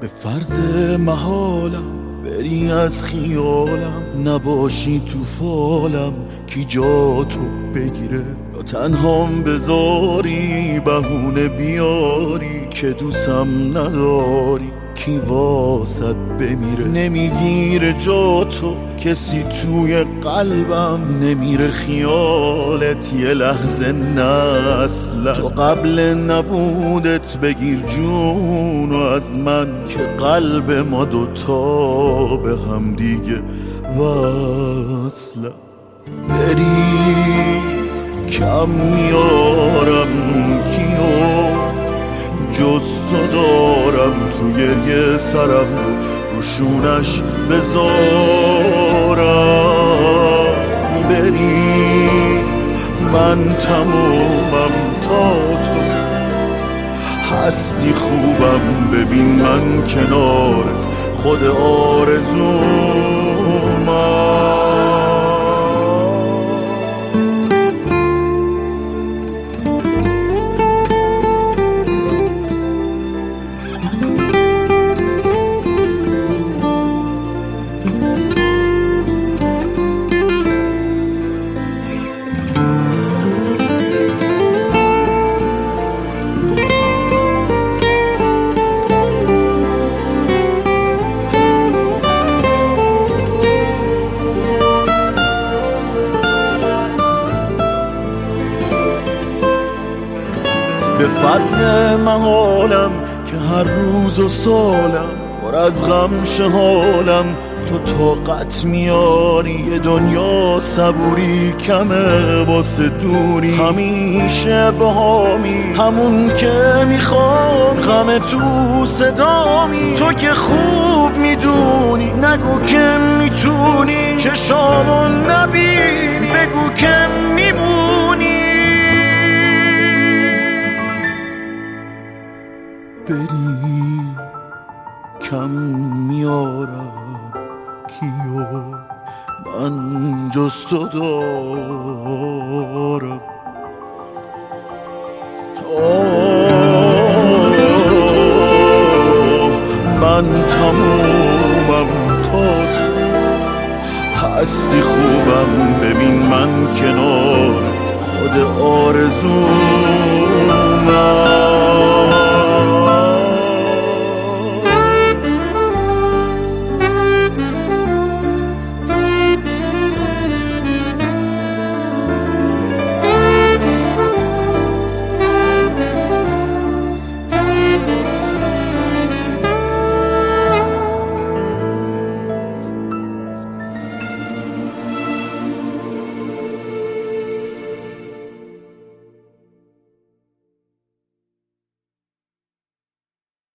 به فرض محالم بری از خیالم، نباشی تو فالم کی جا تو بگیره، یا تنهام بذاری بهونه بیاری که دوستم نداری کی واسد بمیره. نمیگیره جا تو کسی توی قلبم، نمیره خیالت یه لحظه نه اصلا. تو قبل نبودت بگیر جونو از من که قلب ما دوتا به هم دیگه وصله. بری کم میارم کیو جز تو دارم، تو گریه سرم رو شونش بذارم. بری من تمومم تا تو هستی خوبم، ببین من کنار خود آرزومم. به فرض محالم که هر روز و سالم پر از غم شه حالم، تو طاقت میاری یه دنیا صبوری کمه واسه دوری، همیشه بهامی همون که میخوام، غم تو صدامی تو که خوب میدونی، نگو که میتونی چشامو نبینی، بگو که میمونی. بری کم میارم کیو من جز تو دارم.